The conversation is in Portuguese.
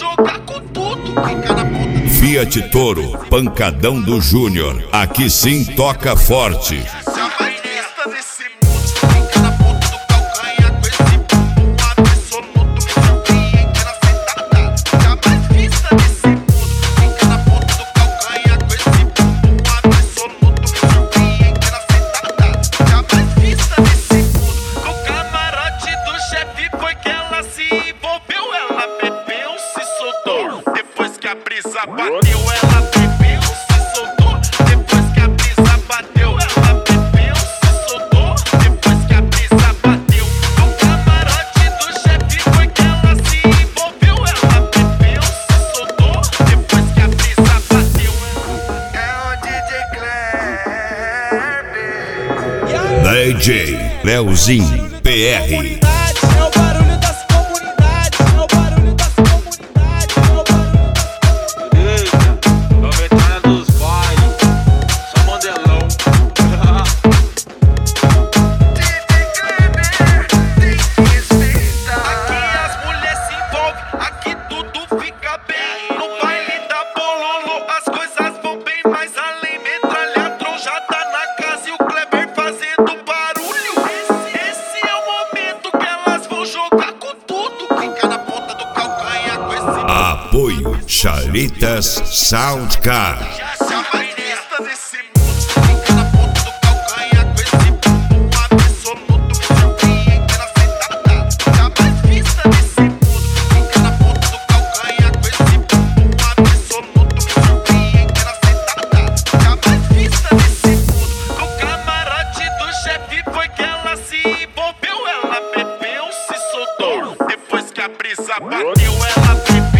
jogar com tudo. Fica na ponta do Fiat Toro, pancadão do Júnior. Aqui sim toca forte. Bateu, ela bebeu, se soltou. Depois que a brisa bateu, ela bebeu, se soltou. Depois que a brisa bateu, no camarote do chefe foi que ela se envolveu. Ela bebeu, se soltou. Depois que a brisa bateu. É o DJ Kleber, DJ Leozinho PR. Apoio Chalitas Soundcar. Bateu, ela bebeu.